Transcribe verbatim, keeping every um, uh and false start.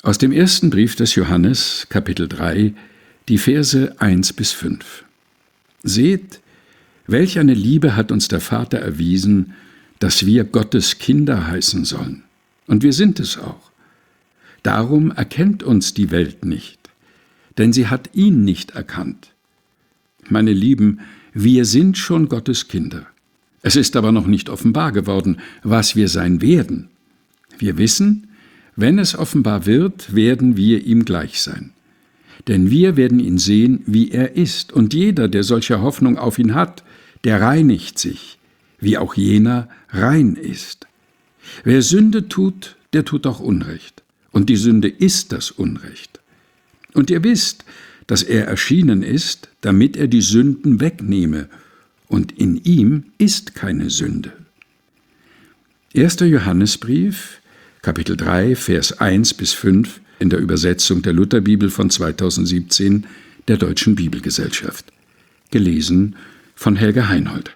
Aus dem ersten Brief des Johannes, Kapitel drei, die Verse eins bis fünf. Seht, welch eine Liebe hat uns der Vater erwiesen, dass wir Gottes Kinder heißen sollen. Und wir sind es auch. Darum erkennt uns die Welt nicht, denn sie hat ihn nicht erkannt. Meine Lieben, wir sind schon Gottes Kinder. Es ist aber noch nicht offenbar geworden, was wir sein werden. Wir wissen, wenn es offenbar wird, werden wir ihm gleich sein. Denn wir werden ihn sehen, wie er ist, und jeder, der solche Hoffnung auf ihn hat, der reinigt sich, wie auch jener rein ist. Wer Sünde tut, der tut auch Unrecht, und die Sünde ist das Unrecht. Und ihr wisst, dass er erschienen ist, damit er die Sünden wegnehme, und in ihm ist keine Sünde. erster Johannesbrief, Kapitel drei, Vers eins bis fünf, in der Übersetzung der Lutherbibel von zweitausendsiebzehn der Deutschen Bibelgesellschaft. Gelesen von Helga Heinold.